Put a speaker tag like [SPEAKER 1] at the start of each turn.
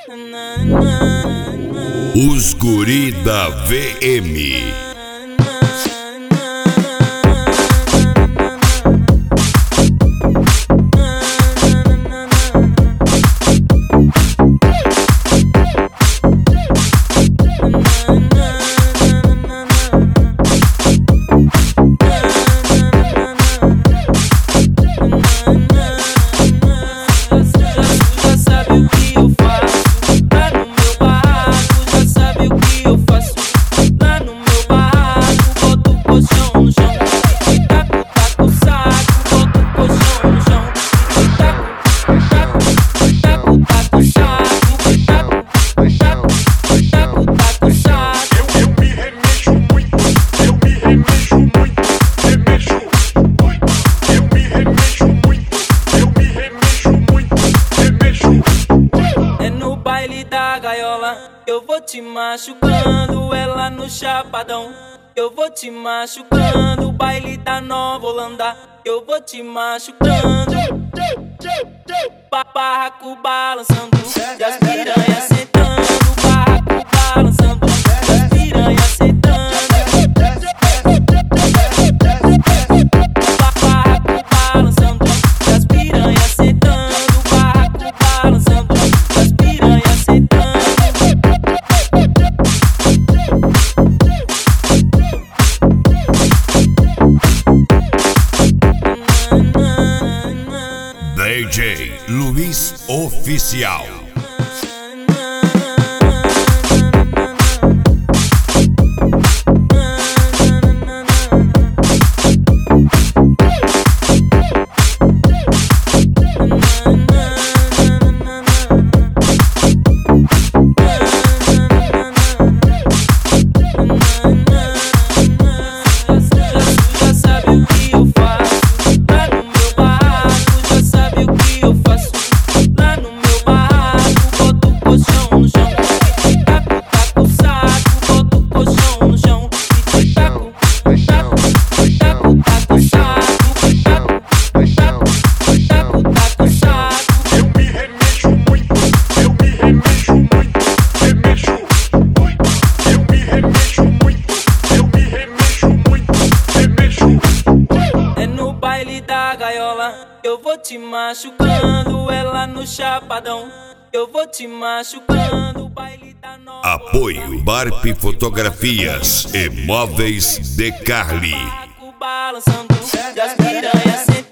[SPEAKER 1] Os guri da VM.
[SPEAKER 2] Eu vou te machucando, ela no chapadão. Eu vou te machucando, baile da Nova Holanda. Eu vou te machucando, barraco balançando, e as piranhas sentando, barraco balançando, e as piranhas sentando. Barraco balançando, e as piranhas sentando, barraco balançando, e as piranhas sentando.
[SPEAKER 1] DJ Luiz Oficial. Eu vou te machucando, ela no chapadão. Eu vou te machucando, baile da Nova. Apoio Barp Fotografias e Móveis de Carli.
[SPEAKER 2] Balançando, e as piranhas sentando.